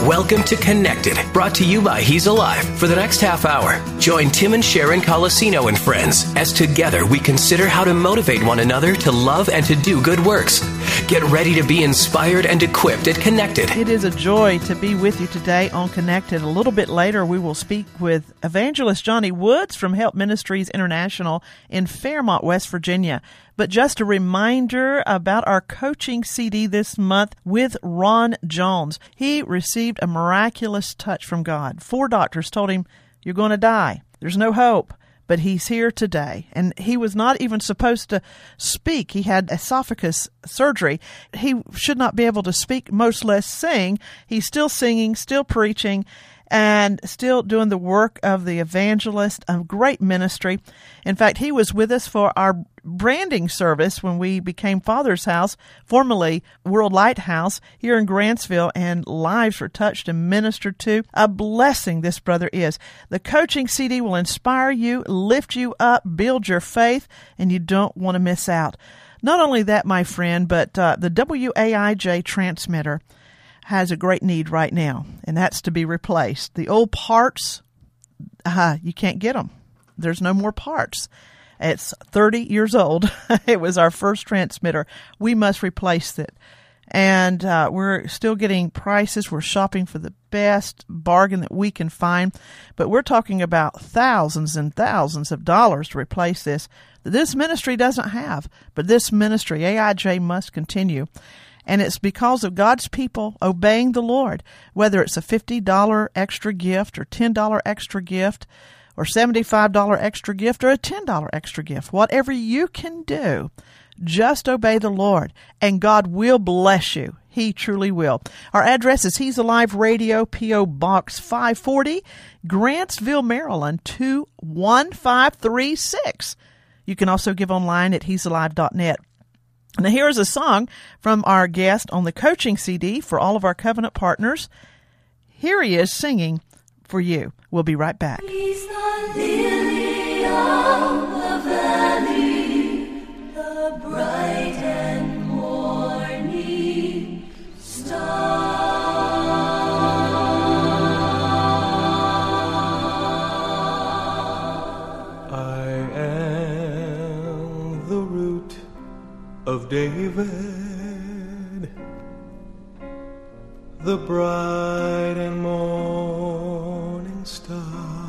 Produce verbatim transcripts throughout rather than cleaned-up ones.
Welcome to Connected, brought to you by He's Alive. For the next half hour, join Tim and Sharon Colosino and friends as together we consider how to motivate one another to love and to do good works. Get ready to be inspired and equipped at Connected. It is a joy to be with you today on Connected. A little bit later, we will speak with evangelist Johnny Woods from Help Ministries International in Fairmont, West Virginia. But just a reminder about our coaching C D this month with Ron Jones. He received a miraculous touch from God. Four doctors told him, "You're going to die. There's no hope." But he's here today. And he was not even supposed to speak. He had esophagus surgery. He should not be able to speak, much less sing. He's still singing, still preaching, and still doing the work of the evangelist, a great ministry. In fact, he was with us for our branding service when we became Father's House, formerly World Lighthouse, here in Grantsville, and lives were touched and ministered to. A blessing this brother is. The coaching C D will inspire you, lift you up, build your faith, and you don't want to miss out. Not only that, my friend, but uh, the W A I J transmitter has a great need right now, and that's to be replaced. The old parts, uh, you can't get them. There's no more parts. It's thirty years old. It was our first transmitter. We must replace it. And uh, we're still getting prices. We're shopping for the best bargain that we can find. But we're talking about thousands and thousands of dollars to replace this that this ministry doesn't have. But this ministry, A I J, must continue. And it's because of God's people obeying the Lord, whether it's a fifty dollars extra gift or ten dollars extra gift or seventy-five dollars extra gift or a ten dollars extra gift. Whatever you can do, just obey the Lord, and God will bless you. He truly will. Our address is He's Alive Radio, P O. Box five forty, Grantsville, Maryland, two one five three six. You can also give online at he's alive dot net. Now, here's a song from our guest on the coaching C D for all of our covenant partners. Here he is singing for you. We'll be right back. He's the lily of the valley, the bright and morning star. I am the root of David, the bright and morning star.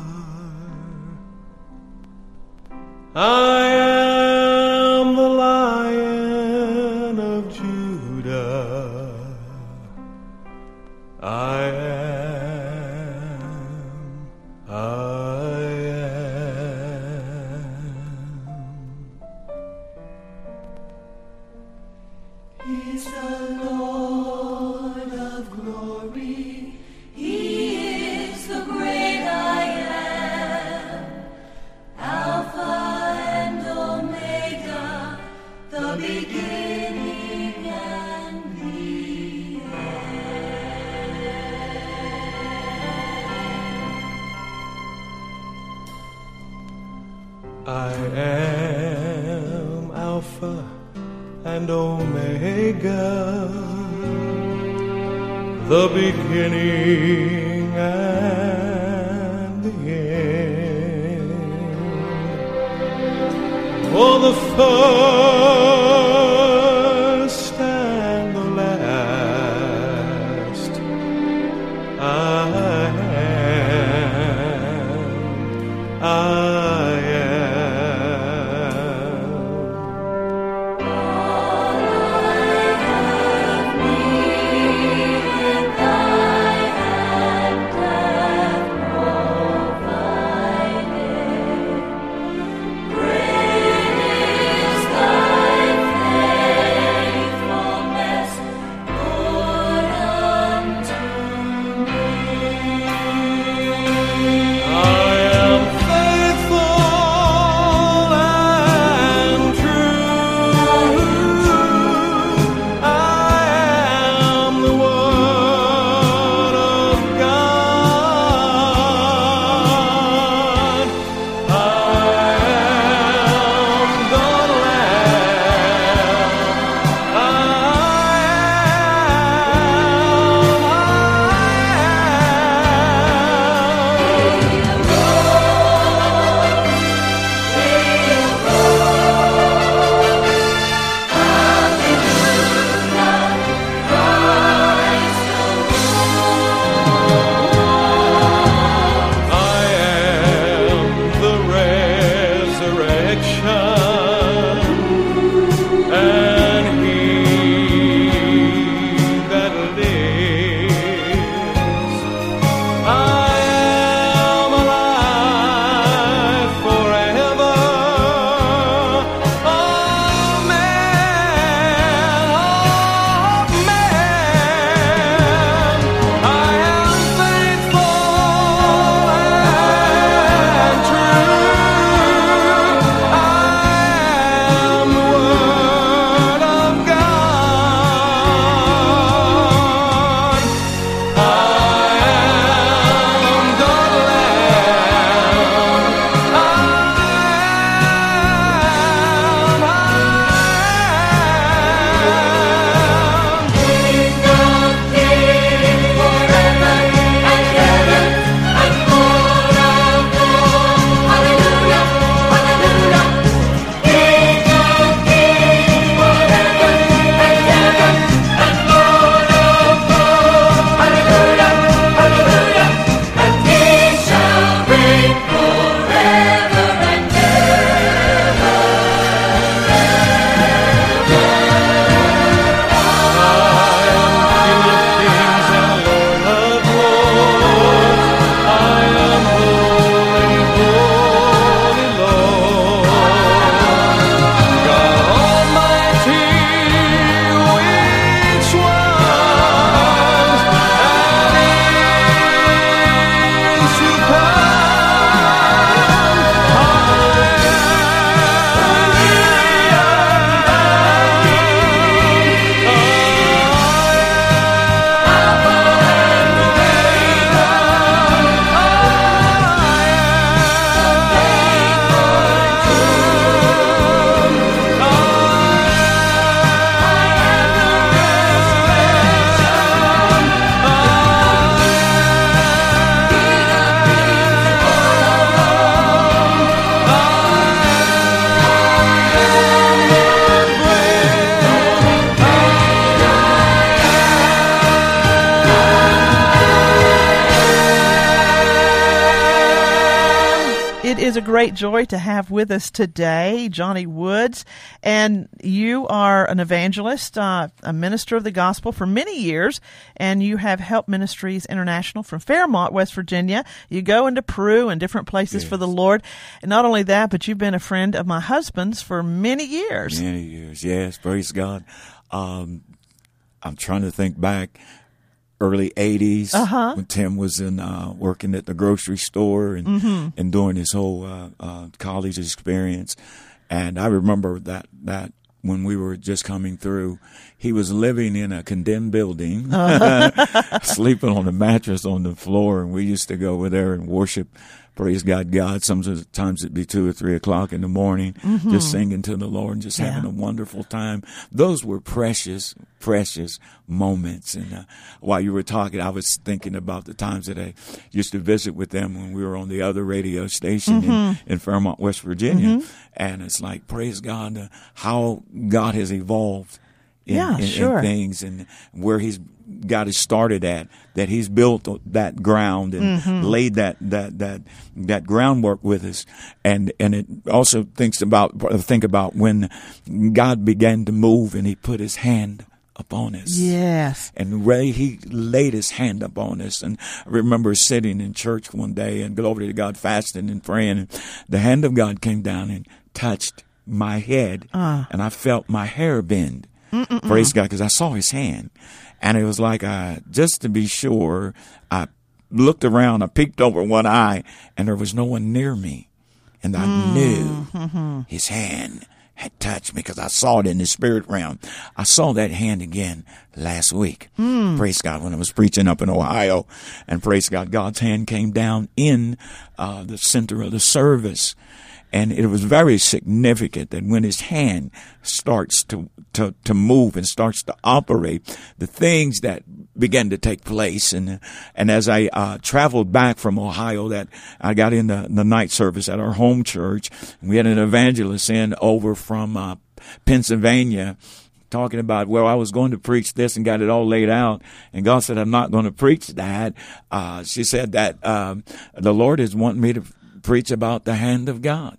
I am the Lion of Judah. I am, I am. He's the Lord of glory. He is the great I am. Alpha and Omega, the beginning and the end. I am Alpha and Omega, the beginning and the end. Oh, the first and the last. I am, I Great is thy It is a great joy to have with us today Johnny Woods, and you are an evangelist, uh, a minister of the gospel for many years, and you have Help Ministries International from Fairmont, West Virginia. You go into Peru and different places Yes. for the Lord, and not only that, but you've been a friend of my husband's for many years. Many years, yes, praise God. Um, I'm trying to think back. Early eighties, Uh-huh. when Tim was in uh, working at the grocery store and Mm-hmm. and doing his whole uh, uh, college experience, and I remember that that when we were just coming through, he was living in a condemned building, Uh-huh. sleeping on a mattress on the floor, and we used to go over there and worship. Praise God, God. Sometimes it'd be two or three o'clock in the morning, Mm-hmm. just singing to the Lord and just Yeah. having a wonderful time. Those were precious, precious moments. And uh, while you were talking, I was thinking about the times that I used to visit with them when we were on the other radio station Mm-hmm. in, in Fairmont, West Virginia. And it's like, praise God, uh, how God has evolved in, Yeah, in, sure. in things and where He's got us started at, that He's built that ground and Mm-hmm. laid that, that, that, that groundwork with us. And, and it also thinks about, think about when God began to move and He put His hand upon us. Yes. And Ray, He laid His hand upon us. And I remember sitting in church one day and glory to God, fasting and praying. And the hand of God came down and touched my head. Uh. And I felt my hair bend. Mm-mm-mm. Praise God, because I saw His hand. And it was like, uh, just to be sure, I looked around, I peeked over one eye, and there was no one near me. And I Mm-hmm. knew His hand had touched me because I saw it in the spirit realm. I saw that hand again last week. Mm. Praise God, when I was preaching up in Ohio. And praise God, God's hand came down in uh, the center of the service. And it was very significant that when His hand starts to, to, to move and starts to operate, the things that began to take place. And, and as I, uh, traveled back from Ohio, that I got in the, the night service at our home church, we had an evangelist in over from, uh, Pennsylvania, talking about, well, I was going to preach this and got it all laid out. And God said, I'm not going to preach that. Uh, she said that, um, the Lord is wanting me to preach about the hand of God.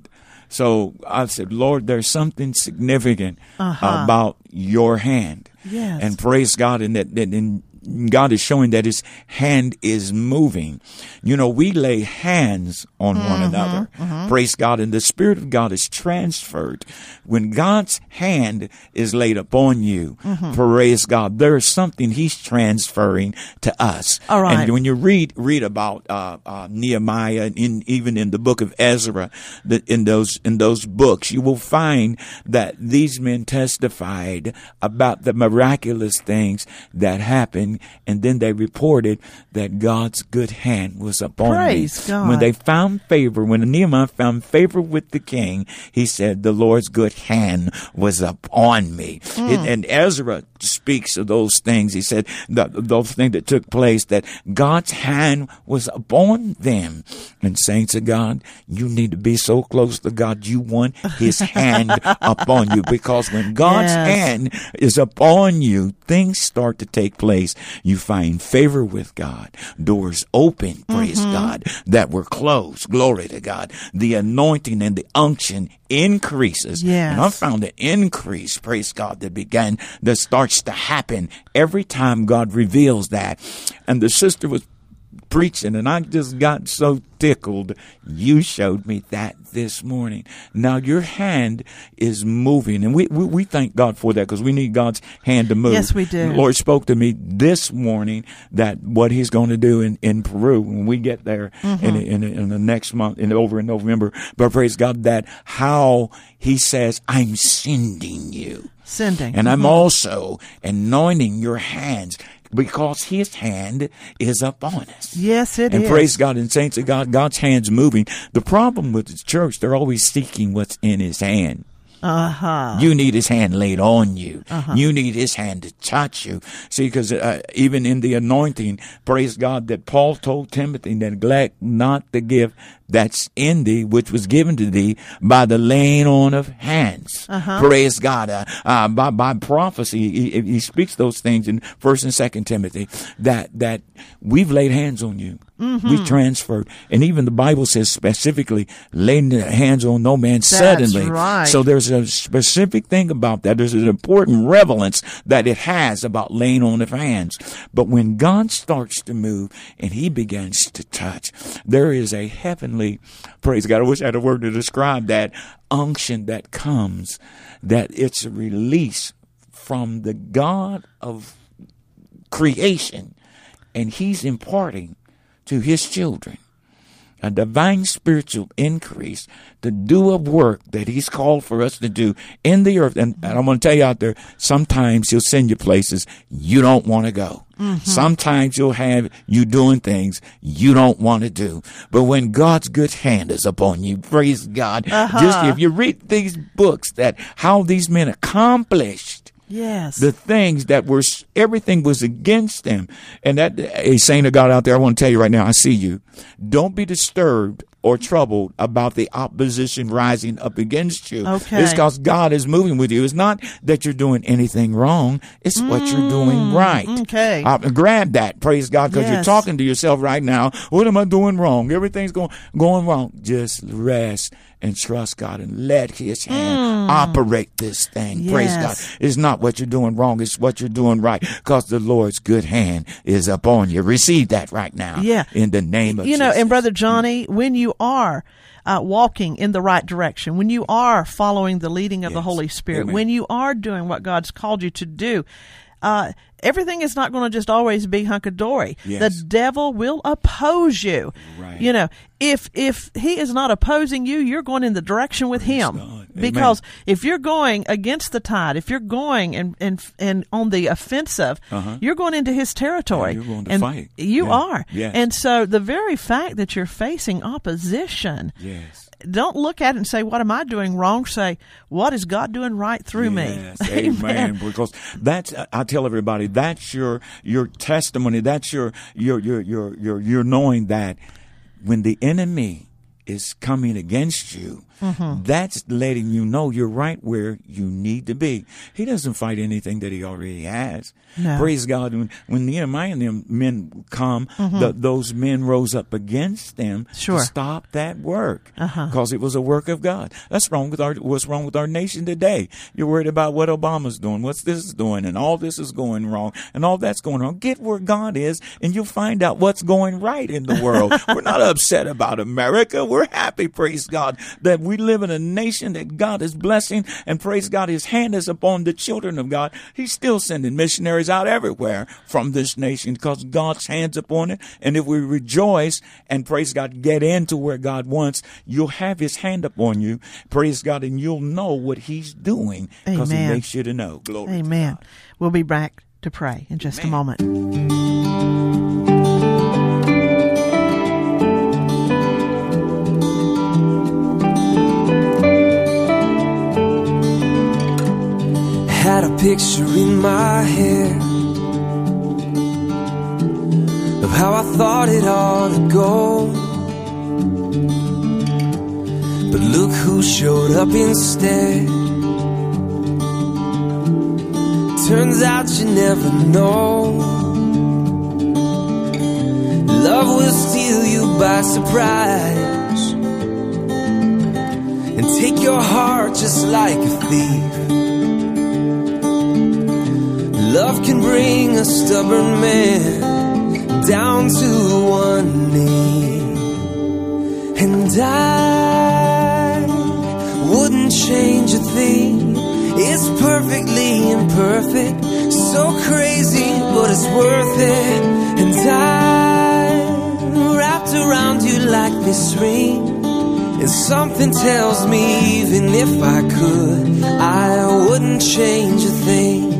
So I said, Lord, there's something significant Uh-huh. about your hand. Yes. And praise God, and that, that and God is showing that His hand is moving. You know, we lay hands on Mm-hmm, one another. Praise God. And the Spirit of God is transferred. When God's hand is laid upon you, Mm-hmm. praise God, there is something He's transferring to us. All right. And when you read read about uh, uh, Nehemiah, in even in the book of Ezra, that in those in those books, you will find that these men testified about the miraculous things that happened. And then they reported that God's good hand was upon Praise me. God. When they found favor, when Nehemiah found favor with the king, he said, the Lord's good hand was upon me. Mm. It, and Ezra speaks of those things. He said, the, those things that took place, that God's hand was upon them. And saints of God, you need to be so close to God, you want His hand upon you. Because when God's Yes. hand is upon you, things start to take place. You find favor with God. Doors open, praise Mm-hmm. God, that were closed. Glory to God. The anointing and the unction increases. Yes. And I found an increase, praise God, that began, that starts to happen every time God reveals that. And the sister was preaching, and I just got so tickled. You showed me that this morning. Now your hand is moving, and we we, we thank God for that, because we need God's hand to move. Yes, we do. The Lord spoke to me this morning that what He's going to do in, in Peru when we get there Mm-hmm. in, in in the next month, in over in November. But praise God that how He says, I'm sending you. Sending. And I'm Mhm. also anointing your hands, because His hand is upon us. Yes, it and is. praise God, and saints of God, God's hand's moving. The problem with the church, they're always seeking what's in His hand. Uh-huh. You need His hand laid on you. Uh-huh. You need His hand to touch you. See, because uh, even in the anointing, praise God, that Paul told Timothy, neglect not the gift that's in thee, which was given to thee by the laying on of hands. Uh-huh. Praise God. Uh, uh, by, by prophecy, he, he speaks those things in First and Second Timothy, that, that we've laid hands on you. Mm-hmm. We transferred. And even the Bible says specifically, laying hands on no man suddenly. right. So there's a specific thing about that. There's an important relevance that it has about laying on of hands. But when God starts to move and he begins to touch, there is a heavenly, praise God, I wish I had a word to describe that, unction that comes, that it's a release from the God of creation, and he's imparting to his children a divine spiritual increase to do a work that he's called for us to do in the earth. And, and I'm going to tell you out there, sometimes he'll send you places you don't want to go. Mm-hmm. Sometimes you'll have you doing things you don't want to do. But when God's good hand is upon you, praise God, uh-huh. just if you read these books that how these men accomplished Yes. the things that were, everything was against them. And that, a saint of God out there, I want to tell you right now, I see you. Don't be disturbed or troubled about the opposition rising up against you. Okay. It's because God is moving with you. It's not that you're doing anything wrong. It's mm, what you're doing right. Okay. Uh, grab that, praise God, because yes. you're talking to yourself right now. What am I doing wrong? Everything's going, going wrong. Just rest and trust God and let his hand mm. operate this thing. Yes. Praise God. It's not what you're doing wrong. It's what you're doing right, because the Lord's good hand is upon you. Receive that right now. Yeah. In the name of you Jesus. know, and Brother Johnny, when you are uh, walking in the right direction, when you are following the leading of yes. the Holy Spirit, Amen. when you are doing what God's called you to do, uh, everything is not going to just always be hunky-dory. Yes. The devil will oppose you. Right. You know, if if he is not opposing you, you're going in the direction with Praise him. God. Because Amen. if you're going against the tide, if you're going and and, and on the offensive, uh-huh. you're going into his territory. Yeah, you're going to and fight. You yeah. are. Yes. And so the very fact that you're facing opposition, yes. don't look at it and say, what am I doing wrong? Say, what is God doing right through yes, me? Amen. Amen. Because that's, I tell everybody, that's your your testimony. That's your your your your your you're knowing that when the enemy is coming against you, mm-hmm. that's letting you know you're right where you need to be. He doesn't fight anything that he already has. No. Praise God. When, when Nehemiah and them men come, mm-hmm. the, those men rose up against them sure. to stop that work, uh-huh. because it was a work of God. That's wrong with our, what's wrong with our nation today. You're worried about what Obama's doing, what's this is doing, and all this is going wrong, and all that's going wrong. Get where God is, and you'll find out what's going right in the world. We're not upset about America. We're happy, praise God, that we live in a nation that God is blessing, and praise God, his hand is upon the children of God. He's still sending missionaries out everywhere from this nation because God's hand's upon it. And if we rejoice and praise God, get into where God wants, you'll have his hand upon you, praise God, and you'll know what he's doing because he makes you to know. Glory Amen. to God. We'll be back to pray in just Amen. a moment. Had a picture in my head of how I thought it ought to go, but look who showed up instead. Turns out you never know. Love will steal you by surprise and take your heart just like a thief. Love can bring a stubborn man down to one knee, and I wouldn't change a thing. It's perfectly imperfect, so crazy, but it's worth it. And I'm wrapped around you like this ring, and something tells me even if I could, I wouldn't change a thing.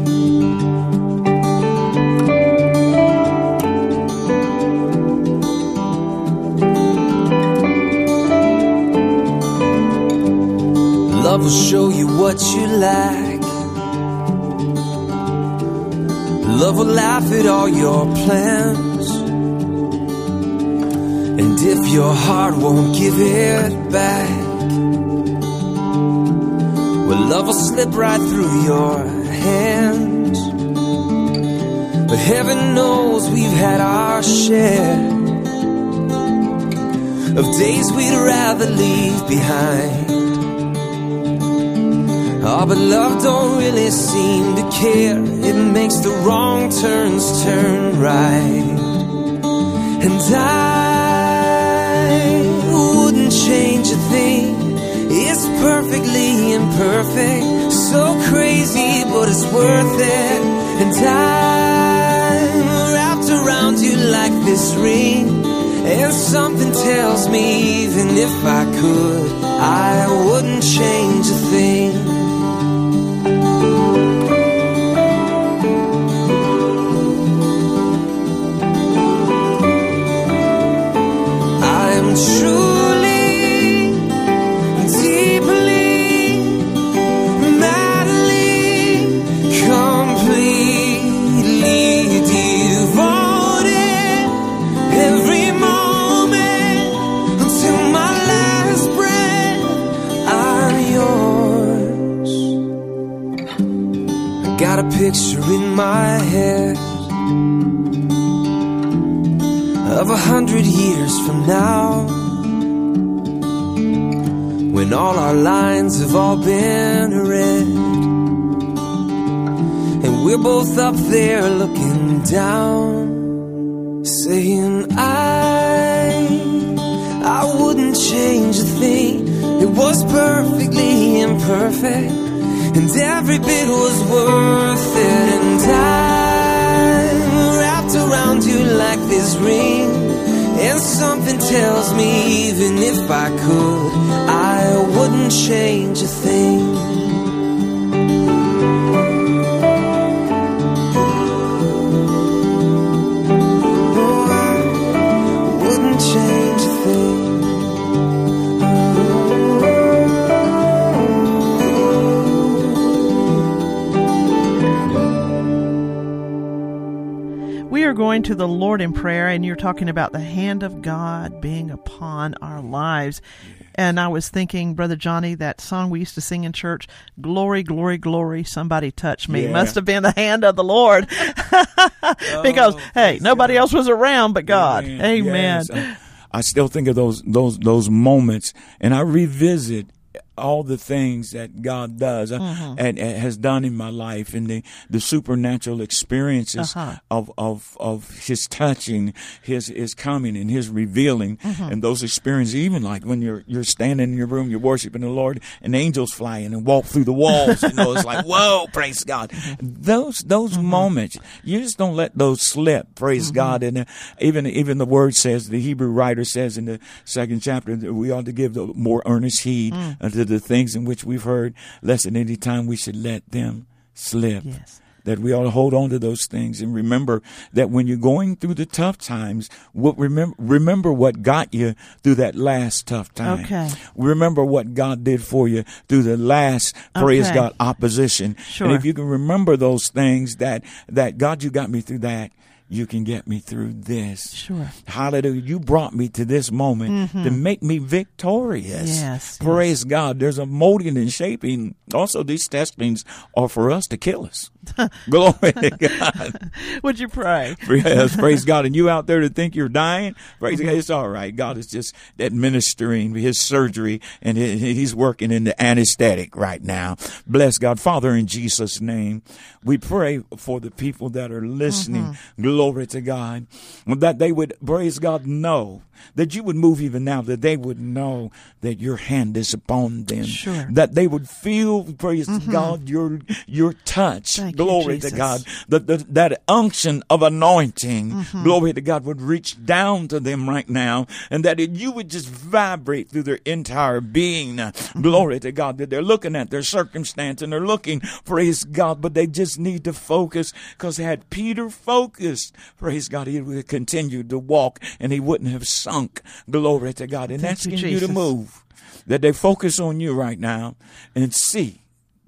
Love will show you what you lack. Love will laugh at all your plans. And if your heart won't give it back, well, love will slip right through your hands. but heaven knows we've had our share of days we'd rather leave behind. Oh, but love don't really seem to care. It makes the wrong turns turn right. And I wouldn't change a thing. It's perfectly imperfect, so crazy, but it's worth it. And I'm wrapped around you like this ring, and something tells me even if I could, I wouldn't change a thing. I'm truly, deeply, madly, completely devoted. Every moment until my last breath, I'm yours. I got a picture in my head of a hundred years from now, when all our lines have all been read, and we're both up there looking down, saying I, I wouldn't change a thing. It was perfectly imperfect, and every bit was worth it. And I'm wrapped around you like this ring, and something tells me even if I could, I wouldn't change a thing. Oh, I wouldn't change a thing. We are going to the Lord in prayer, and you're talking about the hand of God being upon our lives. And I was thinking, Brother Johnny, that song we used to sing in church, Glory, Glory, Glory, Somebody Touch Me, Yeah. must have been the hand of the Lord. Because, Oh, hey, praise nobody God. else was around but God. Amen. Amen. Yes. I, I still think of those those those moments, and I revisit all the things that God does uh, Mm-hmm. and, and has done in my life, and the, the supernatural experiences Uh-huh. of, of of His touching, His His coming, and His revealing, Mm-hmm. and those experiences. Even like when you're you're standing in your room, you're worshiping the Lord, and angels fly in and walk through the walls. You know, it's like, whoa, praise God. Those those Mm-hmm. moments, you just don't let those slip. Praise Mm-hmm. God. And uh, even even the word says, the Hebrew writer says in the second chapter, that we ought to give the more earnest heed Mm. unto the things in which we've heard, lest at any time we should let them slip. Yes. That we ought to hold on to those things and remember that when you're going through the tough times, what remember remember what got you through that last tough time. Okay. Remember what God did for you through the last, praise Okay. God, opposition. Sure. And if you can remember those things, that that God, you got me through that, you can get me through this. Sure. Hallelujah. You brought me to this moment to make me victorious. Yes, Praise God. There's a molding and shaping. Also, these testings are for us to kill us. Glory to God. Would you pray? Yes, praise God. And you out there that think you're dying, praise God, it's all right. God is just administering His surgery, and He- He's working in the anesthetic right now. Bless God. Father, in Jesus' name, we pray for the people that are listening. Glory to God. That they would, praise God, know that you would move even now, that they would know that your hand is upon them. Sure. That they would feel, praise God, your your touch. Thank you, Glory to Jesus. God. That, that, that unction of anointing, Mm-hmm. glory to God, would reach down to them right now, and that it, you would just vibrate through their entire being. Mm-hmm. Glory to God. That they're looking at their circumstance and they're looking, praise God, but they just need to focus, because had Peter focused, praise God, he would have continued to walk and he wouldn't have sunk. Glory to God. And Thank asking you, you to Jesus. move, that they focus on you right now and see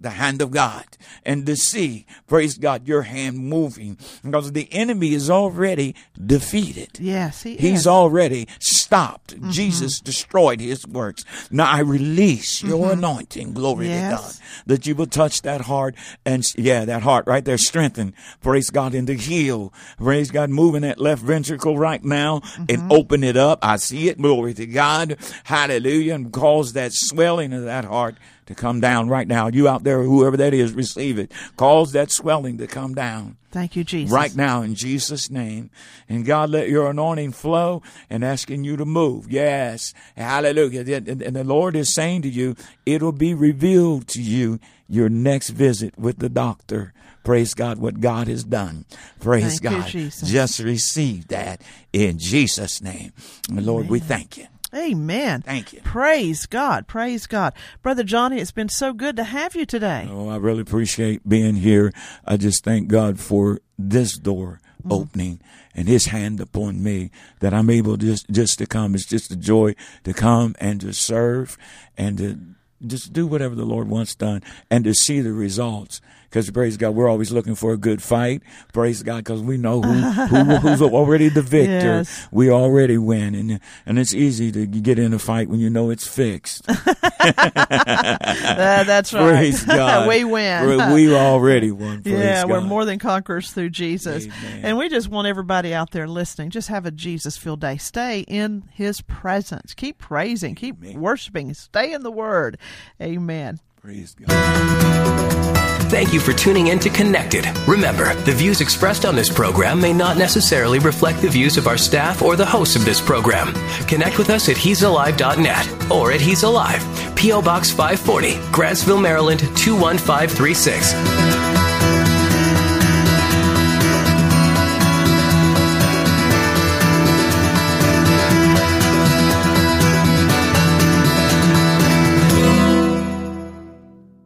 the hand of God and to see, praise God, your hand moving, because the enemy is already defeated. Yes, he He's is. already stopped. Mm-hmm. Jesus destroyed his works. Now I release your mm-hmm. anointing, glory yes. to God, that you will touch that heart and, yeah, that heart right there, strengthen, praise God, and to heal. Praise God, moving that left ventricle right now mm-hmm. and open it up. I see it, glory to God, hallelujah, and cause that swelling of that heart to come down right now. You out there, whoever that is, receive it. Cause that swelling to come down. Thank you, Jesus. Right now in Jesus' name. And God, let your anointing flow and asking you to move. Yes. Hallelujah. And the Lord is saying to you, it'll be revealed to you your next visit with the doctor. Praise God, what God has done. Praise thank God. You, Jesus. Just receive that in Jesus' name. And Lord, Amen. We thank you. Amen. Thank you. Praise God. Praise God. Brother Johnny, it's been so good to have you today. Oh, I really appreciate being here. I just thank God for this door mm-hmm. opening and his hand upon me, that I'm able just, just to come. It's just a joy to come and to serve and to just do whatever the Lord wants done and to see the results. Because, praise God, we're always looking for a good fight. Praise God, because we know who, who who's already the victor. Yes. We already win. And and it's easy to get in a fight when you know it's fixed. uh, that's right. Praise God. We win. We already won. Praise yeah, God. we're more than conquerors through Jesus. Amen. And we just want everybody out there listening, just have a Jesus-filled day. Stay in his presence. Keep praising. Keep Amen. Worshiping. Stay in the Word. Amen. Praise God. Thank you for tuning in to Connected. Remember, the views expressed on this program may not necessarily reflect the views of our staff or the hosts of this program. Connect with us at he's alive dot net or at He's Alive, P O Box five forty, Grantsville, Maryland two one five three six.